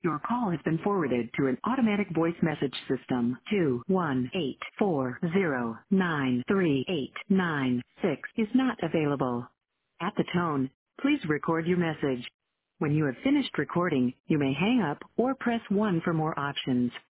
Your call has been forwarded to an automatic voice message system. 21840938996 is not available. At the tone, please record your message. When you have finished recording, you may hang up or press 1 for more options.